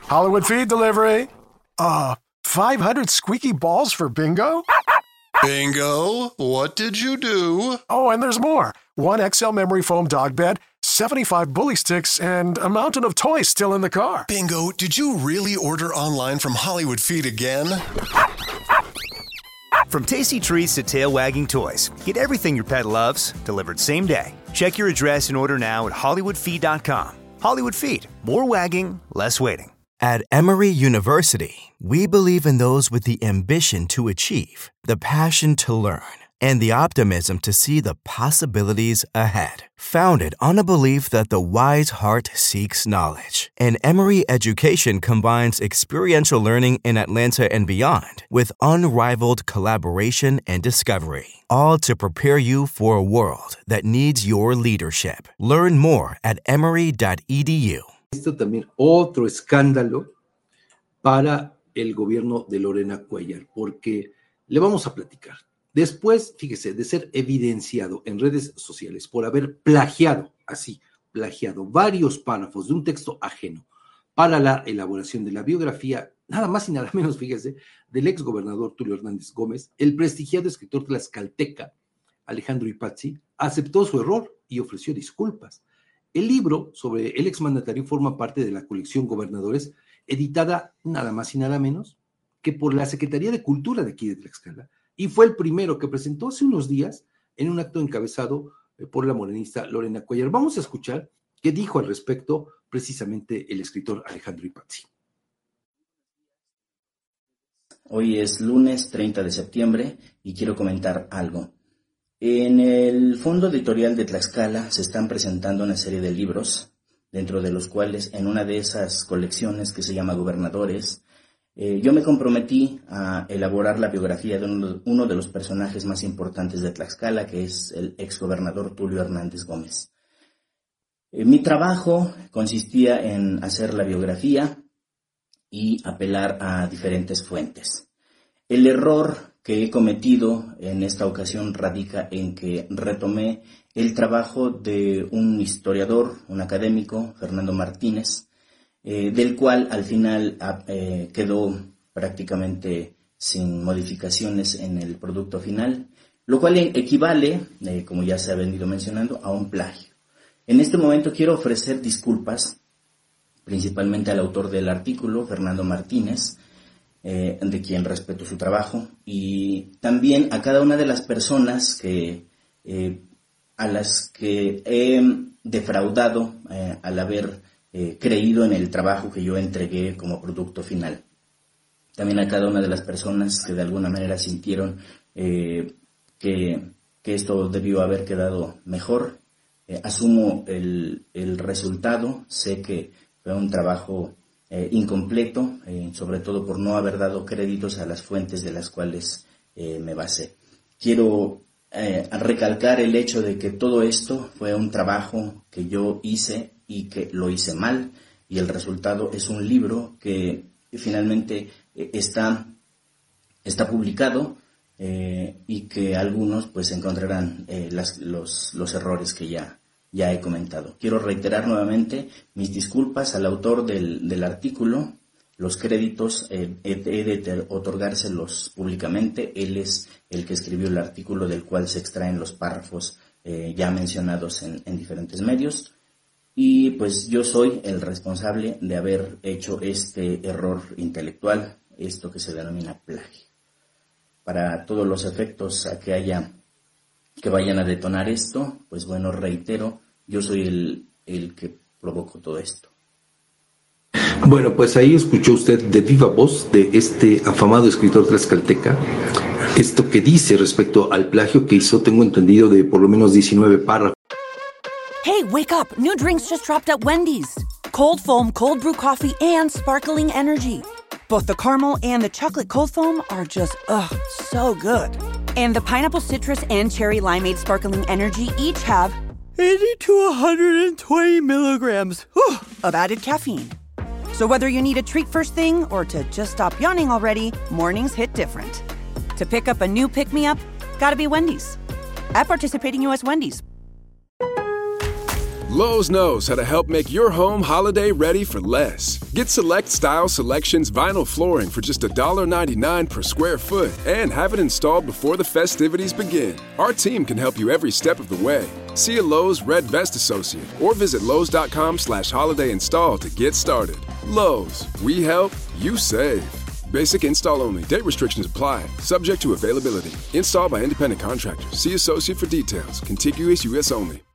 Hollywood Feed delivery. 500 squeaky balls for bingo? Bingo, what did you do? Oh, and there's more. 1 XL memory foam dog bed, 75 bully sticks, and a mountain of toys still in the car. Bingo, did you really order online from Hollywood Feed again? From tasty treats to tail-wagging toys, get everything your pet loves delivered same day. Check your address and order now at HollywoodFeed.com. Hollywood Feed. More wagging, less waiting. At Emory University, we believe in those with the ambition to achieve, the passion to learn, and the optimism to see the possibilities ahead. Founded on a belief that the wise heart seeks knowledge, and Emory education combines experiential learning in Atlanta and beyond with unrivaled collaboration and discovery, all to prepare you for a world that needs your leadership. Learn more at emory.edu. Esto también otro escándalo para el gobierno de Lorena Cuellar, porque le vamos a platicar. Después, fíjese, de ser evidenciado en redes sociales por haber plagiado varios párrafos de un texto ajeno para la elaboración de la biografía, nada más y nada menos, fíjese, del exgobernador Tulio Hernández Gómez, el prestigiado escritor tlaxcalteca Alejandro Ipazzi aceptó su error y ofreció disculpas. El libro sobre el exmandatario forma parte de la colección Gobernadores, editada nada más y nada menos que por la Secretaría de Cultura de aquí de Tlaxcala, y fue el primero que presentó hace unos días en un acto encabezado por la morenista Lorena Cuellar. Vamos a escuchar qué dijo al respecto precisamente el escritor Alejandro Ipazzi. Hoy es lunes 30 de septiembre y quiero comentar algo. En el Fondo Editorial de Tlaxcala se están presentando una serie de libros, dentro de los cuales en una de esas colecciones que se llama Gobernadores, yo me comprometí a elaborar la biografía de uno de los personajes más importantes de Tlaxcala, que es el exgobernador Tulio Hernández Gómez. Mi trabajo consistía en hacer la biografía y apelar a diferentes fuentes. El error que he cometido en esta ocasión radica en que retomé el trabajo de un historiador, un académico, Fernando Martínez, del cual al final quedó prácticamente sin modificaciones en el producto final, lo cual equivale, como ya se ha venido mencionando, a un plagio. En este momento quiero ofrecer disculpas, principalmente al autor del artículo, Fernando Martínez, de quien respeto su trabajo, y también a cada una de las personas a las que he defraudado al haber creído en el trabajo que yo entregué como producto final. También a cada una de las personas que de alguna manera sintieron que esto debió haber quedado mejor. Asumo el resultado, sé que fue un trabajo incompleto, sobre todo por no haber dado créditos a las fuentes de las cuales me basé. Quiero recalcar el hecho de que todo esto fue un trabajo que yo hice y que lo hice mal, y el resultado es un libro que finalmente está publicado y que algunos pues encontrarán los errores que ya he comentado. Quiero reiterar nuevamente mis disculpas al autor del artículo. Los créditos he de otorgárselos públicamente. Él es el que escribió el artículo del cual se extraen los párrafos ya mencionados en diferentes medios. Y pues yo soy el responsable de haber hecho este error intelectual, esto que se denomina plagio. Para todos los efectos que vayan a detonar esto, pues bueno, reitero, yo soy el que provocó todo esto. Bueno, pues ahí escuchó usted de viva voz de este afamado escritor tlaxcalteca esto que dice respecto al plagio que hizo, tengo entendido, de por lo menos 19 párrafos. Hey, wake up! New drinks just dropped at Wendy's. Cold foam, cold brew coffee, and sparkling energy. Both the caramel and the chocolate cold foam are just, so good. And the pineapple citrus and cherry limeade sparkling energy each have 80 to 120 milligrams of added caffeine. So whether you need a treat first thing or to just stop yawning already, mornings hit different. To pick up a new pick-me-up, gotta be Wendy's. At participating U.S. Wendy's. Lowe's knows how to help make your home holiday ready for less. Get Select Style Selections vinyl flooring for just $1.99 per square foot and have it installed before the festivities begin. Our team can help you every step of the way. See a Lowe's Red Vest associate or visit Lowe's.com/holiday install to get started. Lowe's, we help, you save. Basic install only. Date restrictions apply. Subject to availability. Installed by independent contractors. See associate for details. Contiguous U.S. only.